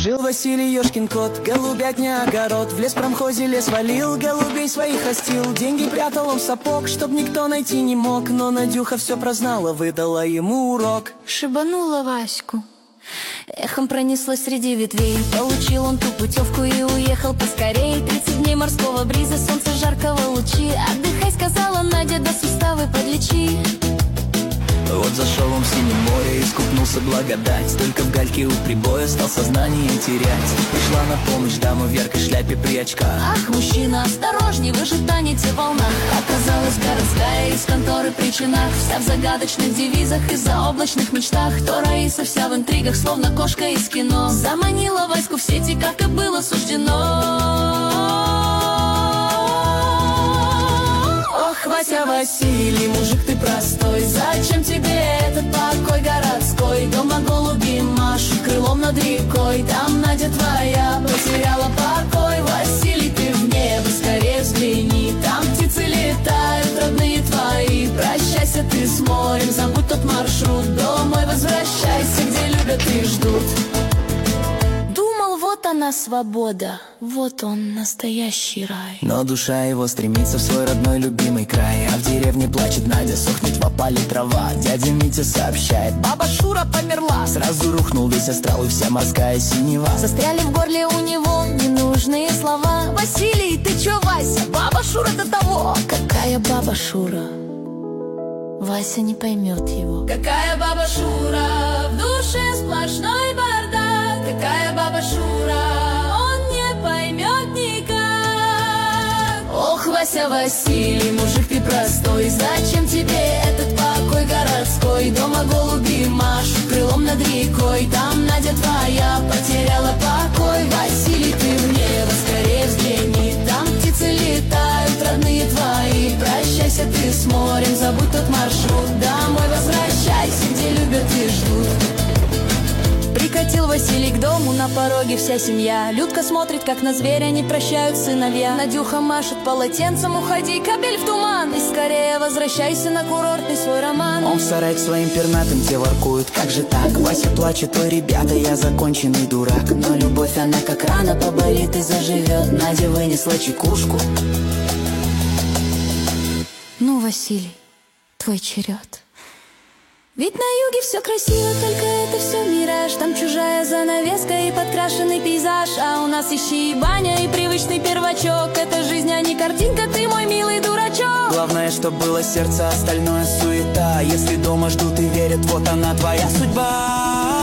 Жил Василий ёшкин кот, голубятня огород. В леспромхозе лес валил, голубей своих растил. Деньги прятал он в сапог, чтоб никто найти не мог. Но Надюха все прознала, выдала ему урок. Шибанула Ваську, эхом пронеслось среди ветвей. Получил он ту путевку и уехал поскорей. 30 дней морского бриза, солнца жаркого лучи. Отдыхай, сказала Надя, да суставы подлечи. Вот зашел он в синее море, искупнулся благодать. Только в гальке у прибоя стал сознание терять. Пришла на помощь дама в яркой шляпе при очках. Ах, мужчина, осторожней, вы же тонете в волнах. Оказалась городская из конторы при чинах. Вся в загадочных девизах и заоблачных мечтах. То Раиса вся в интригах, словно кошка из кино. Заманила Ваську в сети, как и было суждено. Ох, Вася, Василий, мужик ты простой. Зачем тебе этот покой городской? Дома голуби машут крылом над рекой. Там Надя твоя потеряла покой. Василий, ты в небо скорее взгляни. Там птицы летают, родные твои. Прощайся ты с морем, забудь тот маршрут. Домой возвращайся, где любят и ждут. Вот она свобода, вот он настоящий рай. Но душа его стремится в свой родной любимый край. А в деревне плачет Надя, сохнет в опале трава. Дядя Митя сообщает, баба Шура померла. Сразу рухнул весь астрал и вся морская синева. Застряли в горле у него ненужные слова. Василий, ты чё, Вася, баба Шура до того. Какая баба Шура? Вася не поймет его. Какая баба Шура? В душе сплошной бардак. Какая баба Шура? Он не поймет никак. Ох, Вася, Василий, мужик ты простой. Зачем тебе этот покой городской? Дома голуби машут крылом над рекой. Там Надя твоя потеряла покой. Василий, ты в небо скорее взгляни. Там птицы летают, родные твои. Прощайся ты с морем, забудь тот маршрут. Домой возвращайся, где любят и ждут. Прикатил Василий к дому, на пороге вся семья. Людка смотрит, как на зверя не прощают сыновья. Надюха машет полотенцем, уходи, кабель в туман. И скорее возвращайся на курортный свой роман. Он в сарай к своим пернатым те воркуют, как же так? Вася плачет, ой, ребята, я законченный дурак. Но любовь, она как рана поболит и заживет. Надя вынесла чекушку. Ну, Василий, твой черед. Ведь на юге все красиво, только это все мираж. Там чужая занавеска и подкрашенный пейзаж. А у нас ищи и баня, и привычный первачок. Это жизнь, а не картинка, ты мой милый дурачок. Главное, чтоб было сердце, остальное суета. Если дома ждут и верят, вот она твоя судьба.